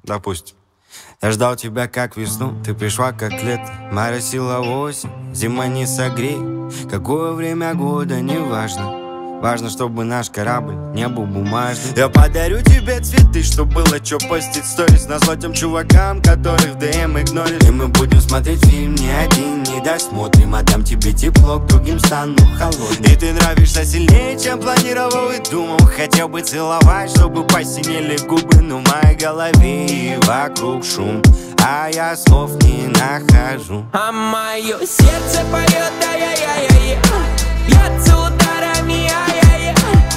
допустим. Я ждал тебя как весну, ты пришла как лето. Моросила осень, зима не согрей. Какое время года, не важно. Важно, чтобы наш корабль не был бумажным. Я подарю тебе цветы, чтоб было чё постить сторис. Назло тем чувакам, которых в ДМ игноришь. И мы будем смотреть фильм не один, не досмотрим. Отдам тебе тепло, к другим стану холодным. И ты нравишься сильнее, чем планировал и думал. Хотел бы целовать, чтобы посинели губы. Но в моей голове и вокруг шум, а я слов не нахожу. А мое сердце поет ай-яй-яй-яй. Бьется ударами, ай-яй-яй.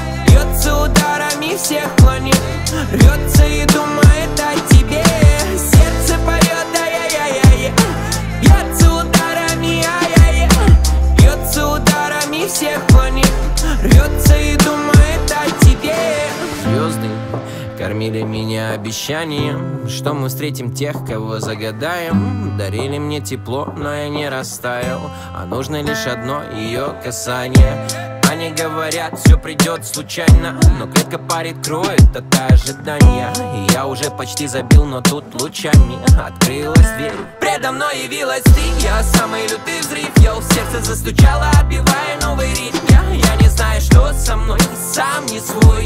Бьется ударами, всех клонит. Рвется и думает о тебе. Сердце поет ай-яй-яй-яй. Бьется ударами, ай-яй-яй. Бьется ударами, всех клонит. Рвется и думает о тебе. Звезды кормили меня обещанием, что мы встретим тех, кого загадаем. Дарили мне тепло, но я не растаял, а нужно лишь одно ее касание. Они говорят, все придет случайно, но клетка парит, кроет от ожидания. И я уже почти забил, но тут лучами открылась дверь. Предо мной явилась ты, я самый лютый взрыв. Йоу, сердце застучало, отбивая новый ритм. Я не знаю, что со мной, сам не свой.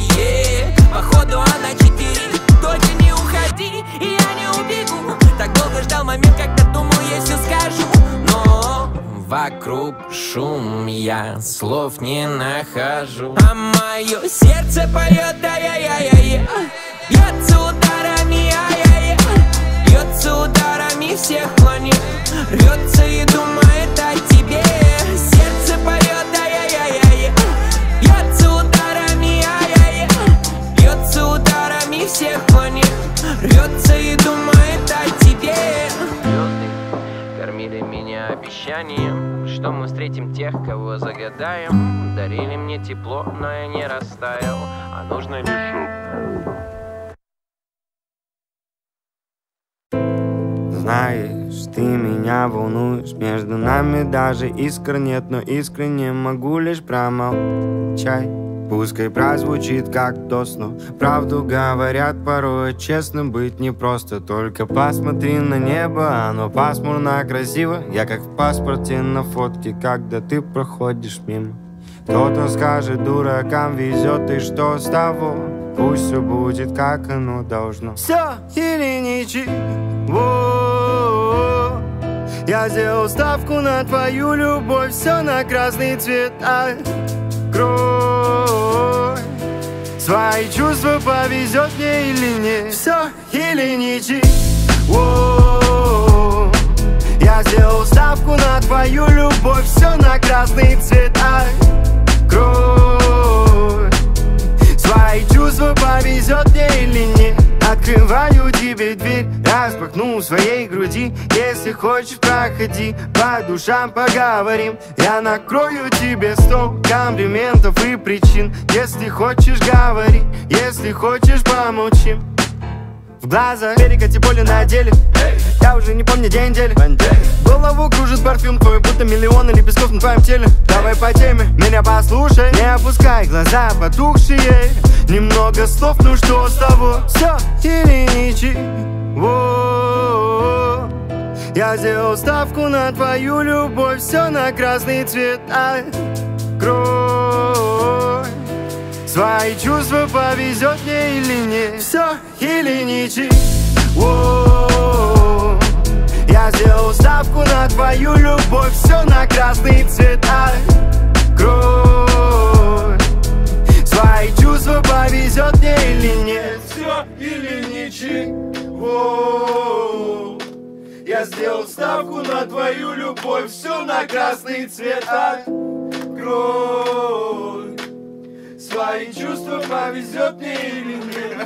Походу она читерит, только не уходи, и я не убегу. Так долго ждал момент, когда думал, я все скажу. Но вокруг шум, я слов не нахожу. А мое сердце поет ай-яй-яй-яй. Бьется ударами, ай-яй-яй. Бьется ударами, всех клонит. Рвется и думает о тебе. Сердце поет ай-яй-яй-яй. Бьется ударами, ай-яй-яй. Бьется ударами, всех клонит. Рвется и думает о тебе. Звезды кормили меня обещанием, что мы встретим тех, кого загадаем. Дарили мне тепло, но я не растаял, а нужно лишь... Знаешь, ты меня волнуешь, между нами даже искр нет, но искренне могу лишь промолчать. Пускай прозвучит как тост, но правду говорят порой. Честным быть непросто, только посмотри на небо, оно пасмурно красиво. Я как в паспорте на фотке, когда ты проходишь мимо. Кто-то скажет, дуракам везет, и что с того? Пусть все будет, как оно должно. Все или ничего. Я сделал ставку на твою любовь, все на красный цвет. Открой свои чувства, повезет мне или нет. Все или ничего. Я сделал ставку на твою любовь, все на красный цвет. Открой свои чувства, повезет мне или нет. Открываю тебе дверь, распахну в своей груди. Если хочешь, проходи, по душам поговорим. Я накрою тебе стол комплиментов и причин. Если хочешь, говори, если хочешь, помолчим. В глаза перекати боли на деле. Я уже не помню день недели. Голову кружит парфюм твой, будто миллионы лепестков на твоем теле. Давай по теме, меня послушай. Не опускай глаза потухшие. Немного слов, ну что с того? Все или ничего. Я сделал ставку на твою любовь, все на красный цвет. Открой свои чувства, повезет мне или нет. Все или ничего. Я сделал ставку на твою любовь, все на красный цвет. Открой свои чувства, повезет мне или нет. Все или ничего. Я сделал ставку на твою любовь, все на красный цвет. Открой свои чувства, повезет мне или нет.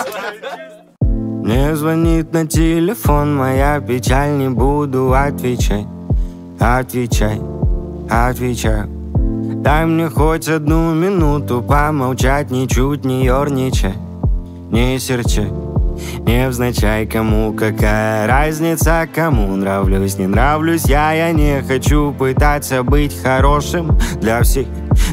Мне звонит на телефон моя печаль, не буду отвечать. Отвечай, отвечай. Дай мне хоть одну минуту помолчать, ничуть не ерничай, не серчай, невзначай. Кому какая разница, кому нравлюсь, не нравлюсь я не хочу пытаться быть хорошим для всех.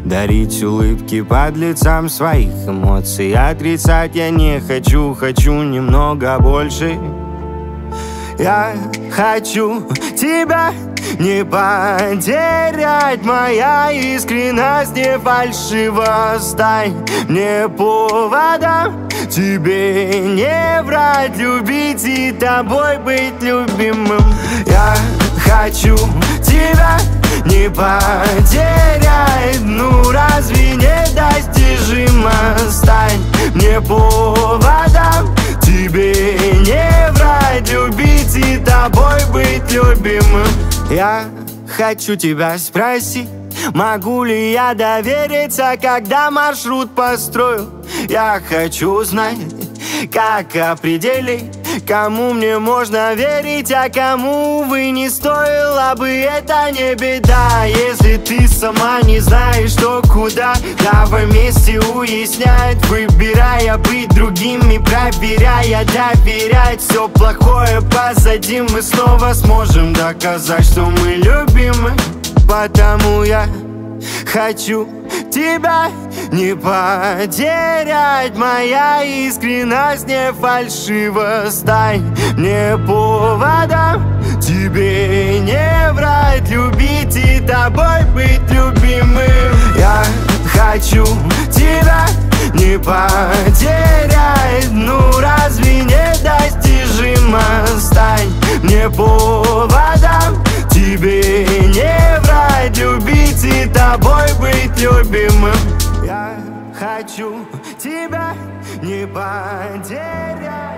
дарить улыбки подлецам своих эмоций. Отрицать я не хочу, хочу немного больше. Я хочу тебя не потерять, моя искренность не фальшива. Стань мне поводом, тебе не врать, любить и тобой быть любимым. Я хочу тебя не потерять, ну разве недостижимо? Стань мне поводом, тебе не врать, любить и тобой быть любимым. Я хочу тебя спросить, могу ли я довериться, когда маршрут построю? Я хочу знать, как определить, кому мне можно верить, а кому, увы, не стоило бы. Это не беда, если ты сама не знаешь, что куда. Давай вместе уяснять, выбирая быть другими, проверяя, доверять. Все плохое позади, мы снова сможем доказать, что мы любимы. Потому я хочу тебя не потерять, моя искренность не фальшива. Стань мне поводом, тебе не врать, любить и тобой быть любимым. Я хочу тебя не потерять, ну разве недостижимо? Стань мне поводом, тебе не врать, любить и тобой быть любимым. Я хочу тебя не потерять.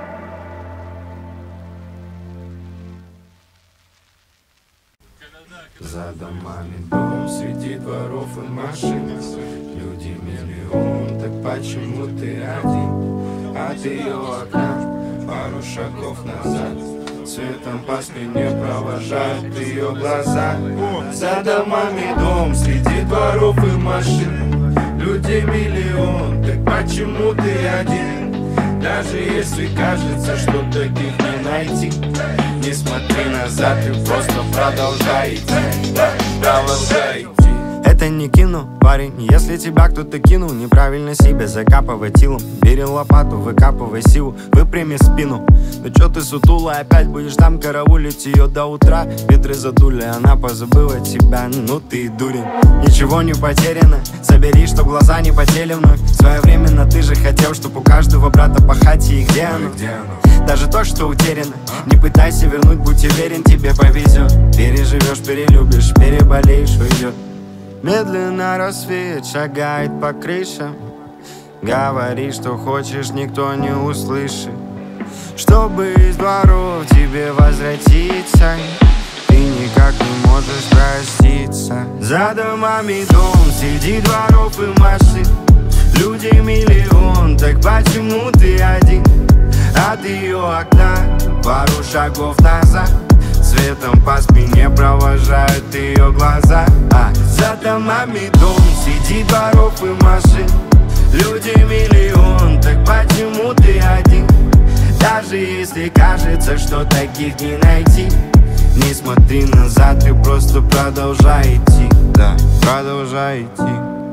За домами дом, среди дворов и машин, люди миллион, так почему ты один? От ее окна пару шагов назад, светом по спине провожают ее глаза. За домами дом, среди дворов и машин, людей миллион, так почему ты один? Даже если кажется, что таких не найти, не смотри назад и просто продолжай идти, продолжай идти. Это не кино, парень, если тебя кто-то кинул, неправильно себя закапывай тилом. Бери лопату, выкапывай силу, выпрями спину. Ну чё ты сутулая, опять будешь там караулить ее до утра? Ветры задули, она позабыла тебя, ну ты дурень. Ничего не потеряно, собери, чтоб глаза не потели вновь. Своевременно ты же хотел, чтоб у каждого брата по хате, и где оно? Даже то, что утеряно, не пытайся вернуть, будь уверен, тебе повезет. Переживешь, перелюбишь, переболеешь, уйдет. Медленно рассвет шагает по крышам. Говори, что хочешь, никто не услышит. Чтобы из дворов тебе возвратиться, ты никак не можешь проститься. За домами дом, среди дворов и машин, людей миллион, так почему ты один? От ее окна пару шагов назад, светом по спине провожают ее глаза. За домами дом, среди дворов и машин, людей миллион, так почему ты один? Даже если кажется, что таких не найти, не смотри назад, ты просто продолжай идти. Да, продолжай идти.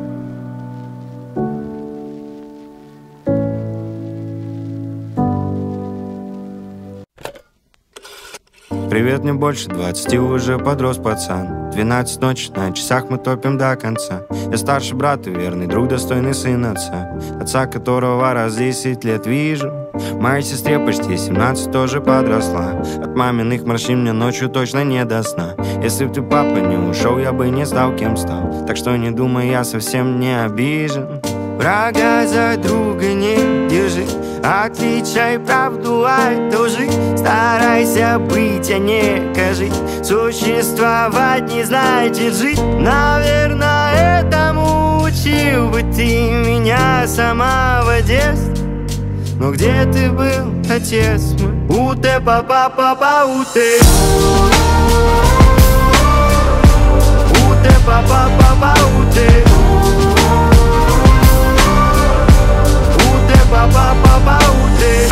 Привет, мне больше 20, уже подрос пацан. 12 ночи, на часах мы топим до конца. Я старший брат и верный друг, достойный сын отца, отца которого раз 10 лет вижу. Моей сестре почти 17, тоже подросла. От маминых морщин мне ночью точно не до сна. Если б ты, папа, не ушел, я бы не стал, кем стал. Так что не думай, я совсем не обижен. Врага за друга не держи, отличай правду от лжи. Старайся быть, а не кажись. Существовать не значит жить. Наверное, этому учил бы ты меня с самого детства. Но где ты был, отец мой? Уте, папа, папа, уте. Уте, папа, папа, уте. Папа, папа, уте.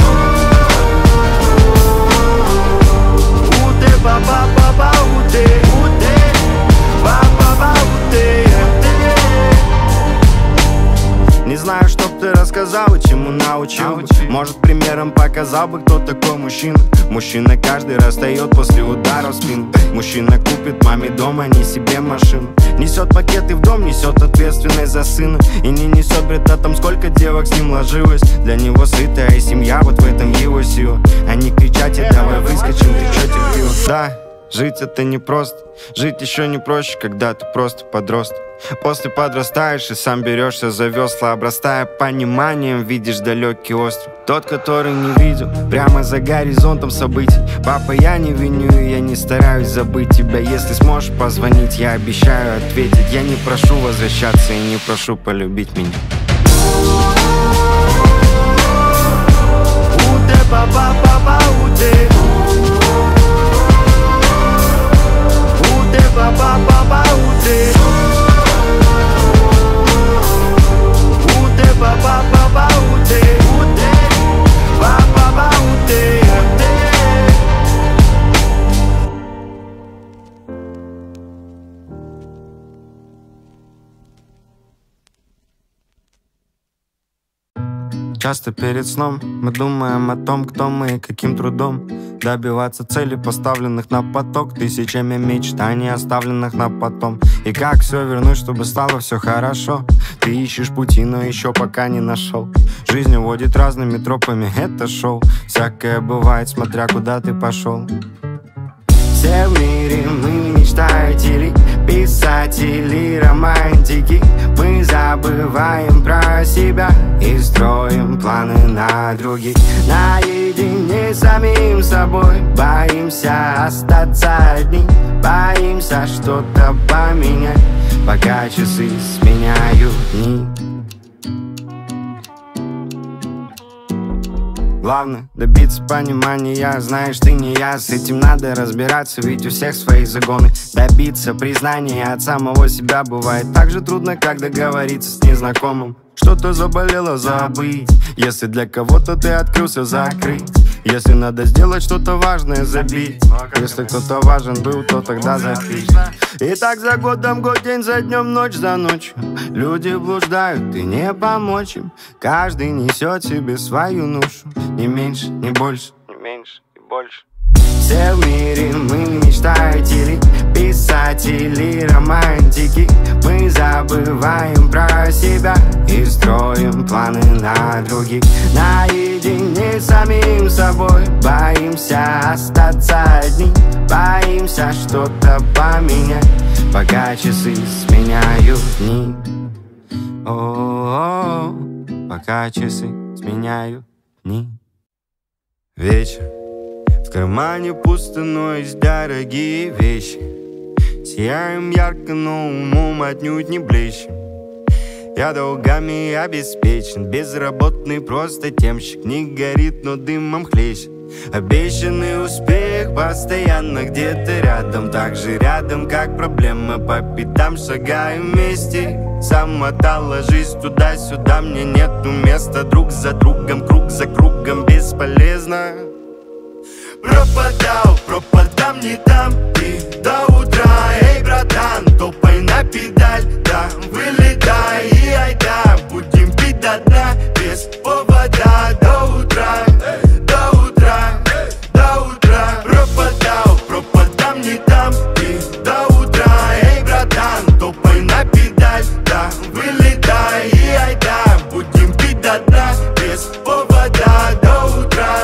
Уте, папа, папа, уте. Уте, папа, папа, уте. сказал бы, кто такой мужчина. Мужчина каждый расстает после удара в спину. Мужчина купит маме дом, а не себе машину. Несет пакеты в дом, несет ответственность за сына. И не несет бред о том, сколько девок с ним ложилось. Для него сытая семья, вот в этом его сила. Они кричат, давай выскочим, ты чё терпила? Да, жить это непросто. Жить еще не проще, когда ты просто подросток. После подрастаешь и сам берешься за весла. Обрастая пониманием, видишь далекий остров. Тот, который не видел, прямо за горизонтом событий. Папа, я не виню, я не стараюсь забыть тебя. Если сможешь позвонить, я обещаю ответить. Я не прошу возвращаться и не прошу полюбить меня. Уте, папа, папа, уте. Уте, папа, папа, уте. Papa, papa, ute, ute, papa, ute, ute. Часто перед сном мы думаем о том, кто мы и каким трудом добиваться целей, поставленных на поток, тысячами мечтаний, оставленных на потом. И как все вернуть, чтобы стало все хорошо. Ты ищешь пути, но еще пока не нашел. Жизнь уводит разными тропами, это шоу. Всякое бывает, смотря куда ты пошел. Все в мире мы мечтатели, писатели, романтики. Мы забываем про себя и строим планы на других. Наедине с самим собой боимся остаться одни. Боимся что-то поменять, пока часы сменяют дни. Главное добиться понимания, знаешь, ты не я. С этим надо разбираться, ведь у всех свои загоны. Добиться признания от самого себя бывает так же трудно, как договориться с незнакомым. Что-то заболело, забыть. Если для кого-то ты открылся, закрыть. Если надо сделать что-то важное, забить. Если кто-то важен был, то тогда запить. И так за годом год, день за днем, ночь за ночью. Люди блуждают, и не помочь им. Каждый несет себе свою ношу. Не меньше, не больше, не меньше и больше. Все в мире мы мечтатели, писатели, романтики. Мы забываем про себя и строим планы на других. Наедине с самим собой боимся остаться одни. Боимся что-то поменять, пока часы сменяют дни. О-о-о, пока часы сменяют дни. Вечер. В кармане пусто, но есть дорогие вещи. Сияем ярко, но умом отнюдь не блещем. Я долгами обеспечен, безработный просто темщик. Не горит, но дымом хлещет. Обещанный успех постоянно где-то рядом. Так же рядом, как проблемы, по пятам шагаем вместе. Замотала жизнь туда-сюда, мне нету места. Друг за другом, круг за кругом, бесполезно. Пропадам не там и до утра. Эй, братан, топай на педаль, да, вылетай и айда. Будем пить до дна, без повода, до утра, до утра, до утра. Пропадам не там и до утра. Эй, братан, топай на педаль, да, вылетай и айда. Будем пить до дна, без повода, до утра.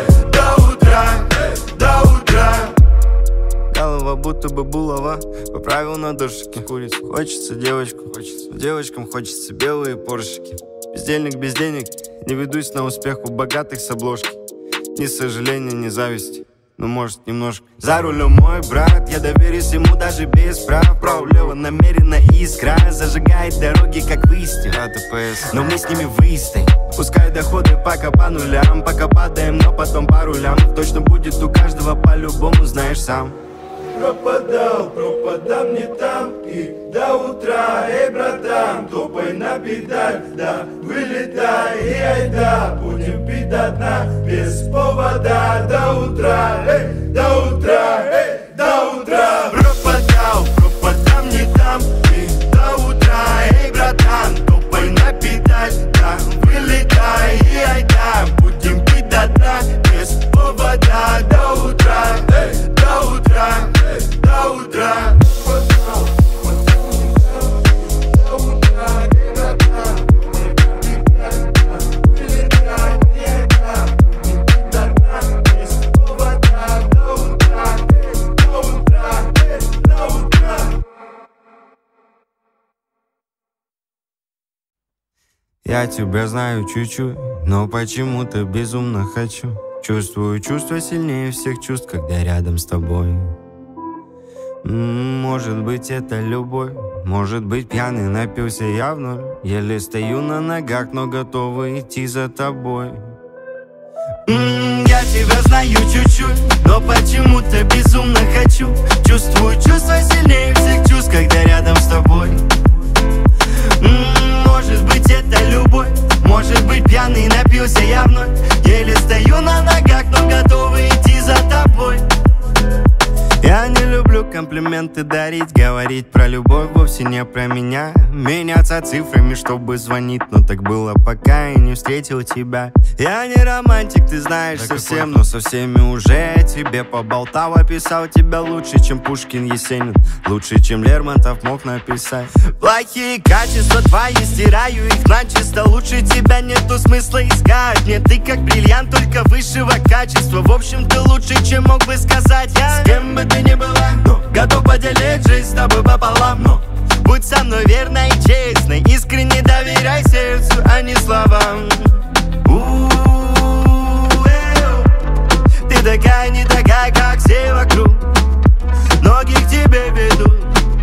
Голова будто бы булава, поправил на душике. Курицу хочется девочку, девочкам хочется белые поршики. Бездельник без денег, не ведусь на успех у богатых с обложки. Ни сожаления, ни зависти, но может немножко. За рулем мой брат, я доверюсь ему даже без прав. Право-лево намеренно искра зажигает дороги, как выстил. Но мы с ними выстоим. Пускай доходы пока по нулям, пока падаем, но потом по рулям. Точно будет у каждого по-любому, знаешь сам. Пропадам не там и до утра. Эй, братан, топай на педаль, да, вылетай и айда. Будем пить до дна, без повода, до утра. Эй, до утра, эй, до утра. Пропадам не там и до утра. Эй, братан, топай на педаль, да, вылетай и айда. Будем пить до дна. Я тебя знаю чуть-чуть, но почему-то безумно хочу. Чувствую чувства сильнее всех чувств, когда рядом с тобой. Может быть, это любовь. Может быть, пьяный напился я вновь. Еле стою на ногах, но готова идти за тобой. Я тебя знаю чуть-чуть, но почему-то безумно хочу. Чувствую чувства сильнее всех чувств, когда рядом с тобой. Может быть, это любовь. Может быть, пьяный напился я вновь. Еле стою на ногах, но готова идти за тобой. Я не люблю комплименты дарить, говорить про любовь вовсе не про меня. Меняться цифрами, чтобы звонить, но так было, пока я не встретил тебя. Я не романтик, ты знаешь так совсем, но со всеми уже тебе поболтал. Описал тебя лучше, чем Пушкин, Есенин, лучше, чем Лермонтов мог написать. Плохие качества твои стираю их начисто. Лучше тебя нету смысла искать. Нет, ты как бриллиант, только высшего качества. В общем, ты лучше, чем мог бы сказать я. С кем бы ты ни была, но готов поделить жизнь с тобой пополам. Но будь со мной верной и честной, искренне доверяй сердцу, а не словам. Ты такая, не такая, как все вокруг. Ноги к тебе ведут.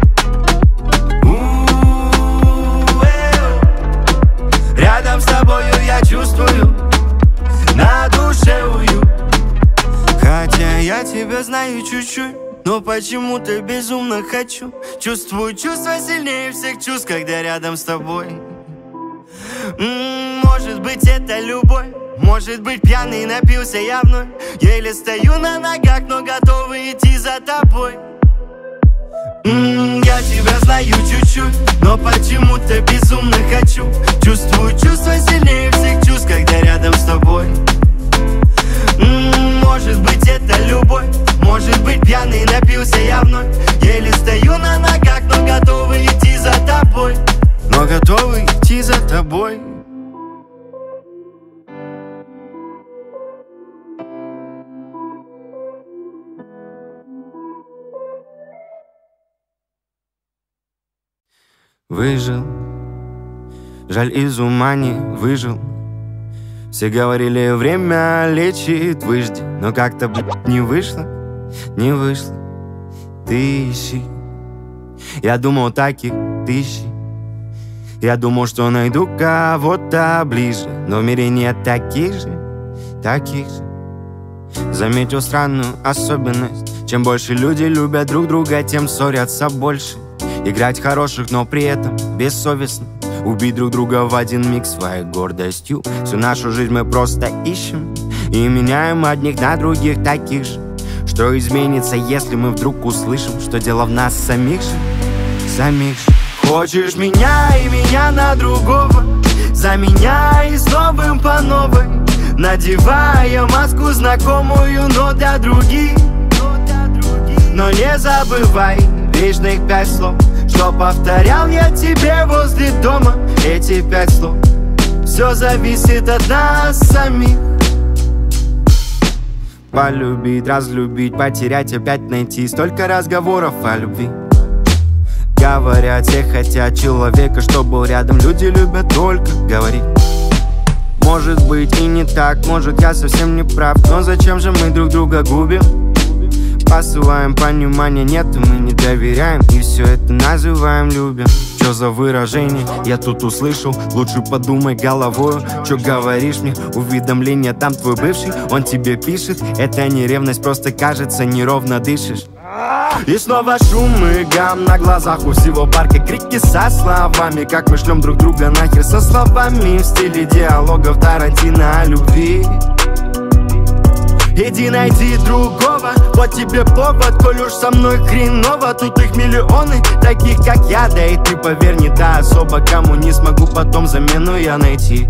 Рядом с тобою я чувствую на душе уют. Хотя я тебя знаю чуть-чуть, но почему-то безумно хочу. Чувствую чувства сильнее всех чувств, когда рядом с тобой. Может быть, это любовь. Может быть, пьяный напился я вновь. Еле стою на ногах, но готова идти за тобой. Я тебя знаю чуть-чуть, но почему-то безумно хочу. Чувствую чувства сильнее всех чувств, когда рядом с тобой. Может быть, это любовь. Может быть, пьяный напился я вновь. Еле стою на ногах, но готова идти за тобой. Но готова идти за тобой. Выжил, жаль, из ума не выжил. Все говорили, время лечит, выжди. Но как-то, не вышло, не вышло. Ты ищи. Я думал, таких тысячи. Я думал, что найду кого-то ближе, но в мире нет таких же. Заметил странную особенность. Чем больше люди любят друг друга, тем ссорятся больше. Играть хороших, но при этом бессовестно. Убить друг друга в один миг своей гордостью. Всю нашу жизнь мы просто ищем и меняем одних на других таких же. Что изменится, если мы вдруг услышим, что дело в нас самих же? Хочешь меня и меня на другого, заменяй с новым по новой, надевая маску знакомую, но для других. Но не забывай вечных 5 слов, что повторял я тебе возле дома. Эти 5 слов. Все зависит от нас самих. Полюбить, разлюбить, потерять, опять найти. Столько разговоров о любви. Говорят, все хотят человека, что был рядом. Люди любят только говорить. Может быть и не так, может я совсем не прав. Но зачем же мы друг друга губим? Посылаем понимание, нет, мы не доверяем. И все это называем любим. Чё за выражение я тут услышал? Лучше подумай головою, чё говоришь мне? Уведомление там твой бывший, он тебе пишет. Это не ревность, просто кажется, неровно дышишь. И снова шум и гам на глазах у всего парка. Крики со словами, как мы шлем друг друга нахер. Со словами в стиле диалогов Тарантино о любви. Иди найди другого, вот тебе повод. Коль уж со мной хреново, тут их миллионы таких как я. Да и ты, поверь, не та особа, кому не смогу потом замену я найти.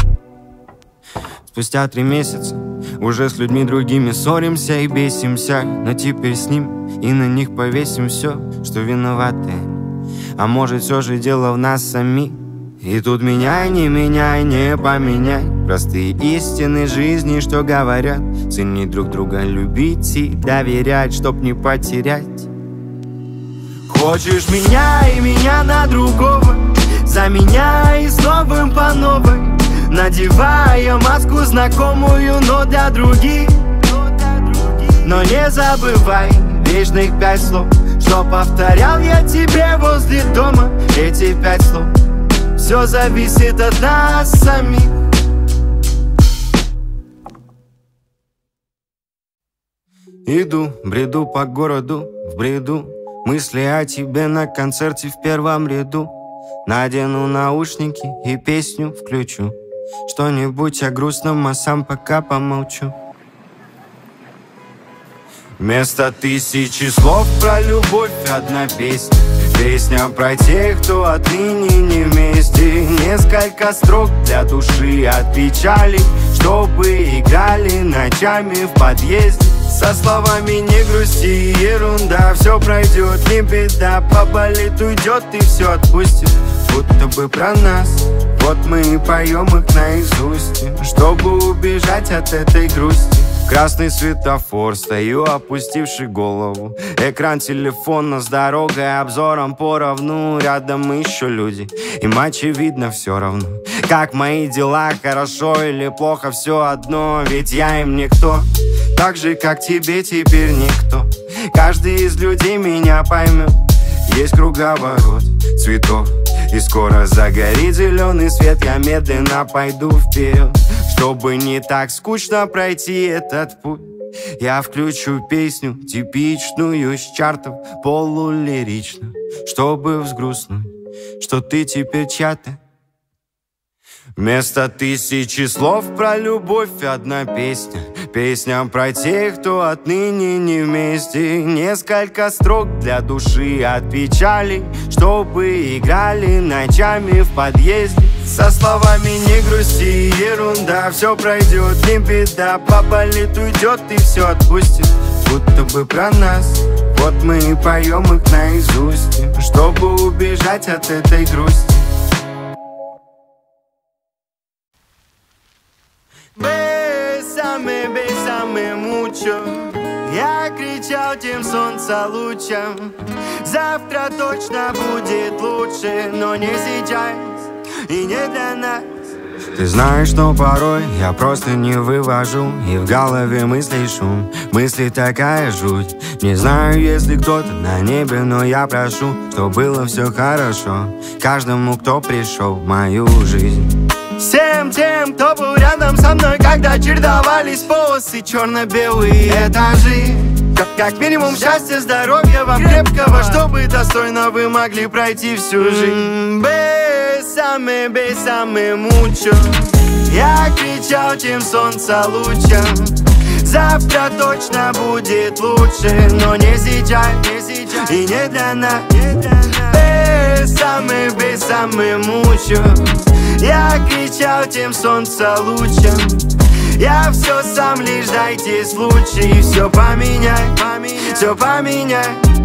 Спустя 3 месяца уже с людьми другими ссоримся и бесимся. Но теперь с ним и на них повесим все, что виноваты. А может, все же дело в нас самих. И тут меняй, не поменяй простые истины жизни, что говорят: ценить друг друга, любить и доверять, чтоб не потерять. Хочешь меня и меня на другого, заменяй с новым по новой, надевая маску знакомую, но для других. Но не забывай вечных 5 слов, что повторял я тебе возле дома. Эти 5 слов: все зависит от нас самих. Иду, бреду по городу, в бреду мысли о тебе на концерте в первом ряду. Надену наушники и песню включу, что-нибудь о грустном, а сам пока помолчу. Вместо 1000 слов про любовь одна песня. Песня про тех, кто отныне не вместе. Несколько строк для души от печали, чтобы играли ночами в подъезде. Со словами не грусти, ерунда, все пройдет, не беда. Поболит, уйдет и все отпустит, будто бы про нас. Вот мы и поем их наизусть, чтобы убежать от этой грусти. Красный светофор, стою, опустивший голову. Экран телефона с дорогой, обзором поровну. Рядом еще люди, им очевидно все равно. Как мои дела, хорошо или плохо, все одно. Ведь я им никто, так же, как тебе теперь никто. Каждый из людей меня поймет. Есть круговорот цветов, и скоро загорит зеленый свет. Я медленно пойду вперед, чтобы не так скучно пройти этот путь. Я включу песню типичную с чартов, полулирично, чтобы взгрустнуть, что ты теперь чья-то. Вместо 1000 слов про любовь одна песня. Песня про тех, кто отныне не вместе. Несколько строк для души от печали, чтобы играли ночами в подъезде. Со словами не грусти, ерунда, все пройдет, не беда. Поболит, уйдет и все отпустит, будто бы про нас. Вот мы и поем их наизусть, чтобы убежать от этой грусти. Бésame, bésame mucho. Я кричал тем солнца лучом. Завтра точно будет лучше, но не сейчас и не для нас. Ты знаешь, что порой я просто не вывожу, и в голове мыслей шум, мысли такая жуть. Не знаю, если кто-то на небе, но я прошу, что было все хорошо каждому, кто пришел в мою жизнь. Всем тем, кто был рядом со мной, когда чередовались полосы черно-белые этажи. Как минимум счастья, здоровья вам крепкого, чтобы достойно вы могли пройти всю жизнь. Бésame, bésame mucho. Я кричал тем солнца лучом. Завтра точно будет лучше, но не сейчас, и не для нас. Bésame, bésame mucho. Я кричал тем солнца лучом. Я все сам, лишь дайте случай. Все поменяй, все поменяй.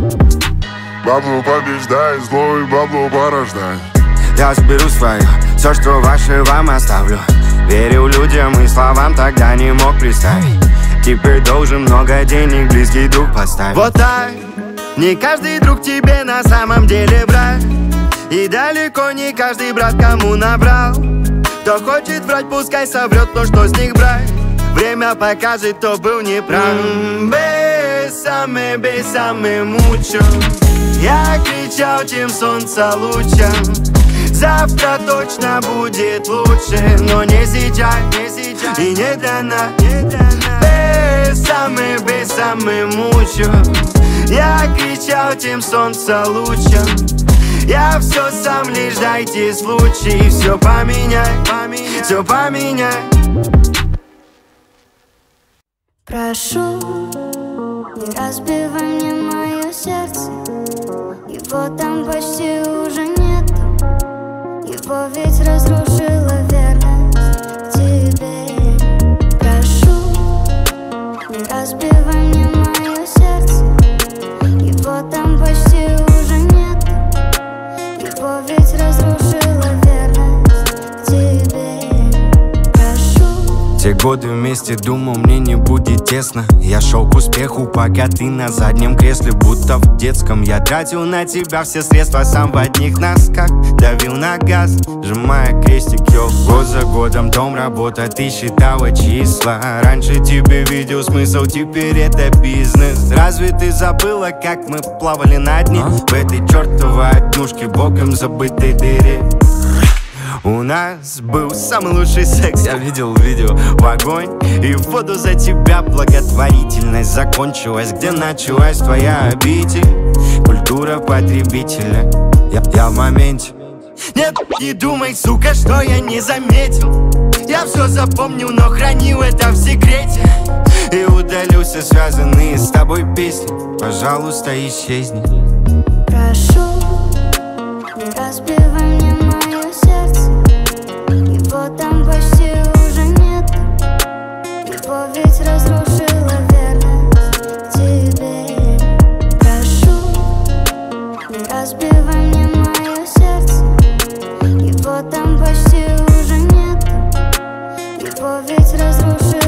Бабло побеждай, злой бабло порождай. Я заберу свое, все, что ваше, вам оставлю. Верил людям и словам, тогда не мог представить. Теперь должен много денег, близкий друг поставить. Вот так, не каждый друг тебе на самом деле брат. И далеко не каждый брат кому набрал. Кто хочет врать, пускай соврет, но что с них брать? Время покажет, кто был неправ. Bésame, bésame mucho. Я кричал тем солнца лучом. Завтра точно будет лучше, но не сейчас, и не для нас. Bésame, bésame mucho. Я кричал тем солнца лучом. Я все сам, лишь дайте случай. Все поменяй, все поменяй. Прошу, не разбивай мне мое сердце. Его там почти уже нет. Его ведь разрушила верность к тебе. Прошу, не разбивай мне мое сердце. Его там почти уже нет. Его ведь разрушила верность к тебе. Прошу. Те годы вместе, думал, мне не будет тесно. Я шел к успеху, пока ты на заднем кресле, будто в детском. Я тратил на тебя все средства, сам в одних носках давил на газ, сжимая крестик, йо. Год за годом дом, работа, ты считала числа. Раньше тебе видел смысл, теперь это бизнес. Разве ты забыла, как мы плавали на дне в этой чертовой однушке, боком забытой дыре? У нас был самый лучший секс, я видел видео в огонь и в воду за тебя. Благотворительность закончилась, где началась твоя обитель. Культура потребителя, я в моменте. Нет, не думай, сука, что я не заметил. Я все запомнил, но хранил это в секрете. И удалился связанные с тобой песни. Пожалуйста, исчезни. Прошу, не разбивай мне мое сердце. Его там почти уже нет. Его ведь разрушила верность к тебе. Прошу, не разбивай мне мое сердце. Его там почти уже нет. Его ведь разрушила.